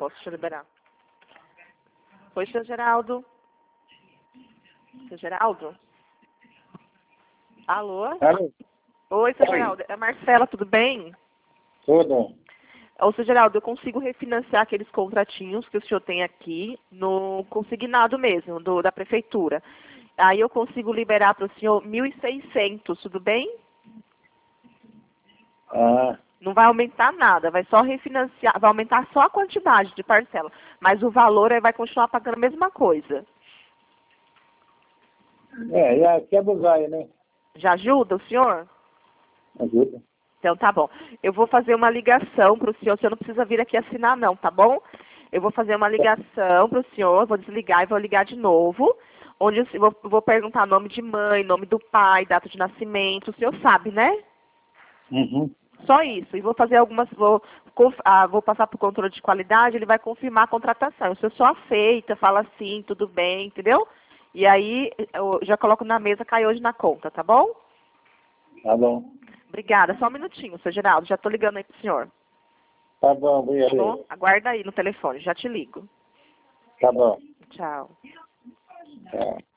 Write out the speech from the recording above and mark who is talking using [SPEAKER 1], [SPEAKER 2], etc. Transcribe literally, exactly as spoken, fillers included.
[SPEAKER 1] posso te liberar. Oi, seu Geraldo. Seu Geraldo? Alô?
[SPEAKER 2] Alô?
[SPEAKER 1] Oi, seu
[SPEAKER 2] Oi.
[SPEAKER 1] Geraldo. É a Marcela, tudo bem?
[SPEAKER 2] Tudo.
[SPEAKER 1] Ô, seu Geraldo, eu consigo refinanciar aqueles contratinhos que o senhor tem aqui no consignado mesmo, do, da prefeitura. Aí eu consigo liberar para o senhor mil e seiscentos, tudo bem?
[SPEAKER 2] Ah,
[SPEAKER 1] Não vai aumentar nada, vai só refinanciar, vai aumentar só a quantidade de parcela, mas o valor aí vai continuar pagando a mesma coisa.
[SPEAKER 2] é, e aqui é bugaia, né?
[SPEAKER 1] Já ajuda o senhor?
[SPEAKER 2] Ajuda.
[SPEAKER 1] Então tá bom. Eu vou fazer uma ligação para o senhor, o senhor não precisa vir aqui assinar não, tá bom? Eu vou fazer uma ligação para o senhor, vou desligar e vou ligar de novo, onde eu vou, vou perguntar nome de mãe, nome do pai, data de nascimento, o senhor sabe, né?
[SPEAKER 2] Uhum.
[SPEAKER 1] Só isso. E vou fazer algumas, vou, conf- ah, vou passar para o controle de qualidade, ele vai confirmar a contratação. O senhor só aceita, fala assim, tudo bem, entendeu? E aí eu já coloco na mesa, cai hoje na conta, tá bom?
[SPEAKER 2] Tá bom.
[SPEAKER 1] Obrigada. Só um minutinho, seu Geraldo. Já estou ligando aí pro senhor.
[SPEAKER 2] Tá bom,
[SPEAKER 1] Tá bom?
[SPEAKER 2] obrigado.
[SPEAKER 1] Aguarda aí no telefone, já te ligo.
[SPEAKER 2] Tá bom.
[SPEAKER 1] Tchau.
[SPEAKER 2] Tchau.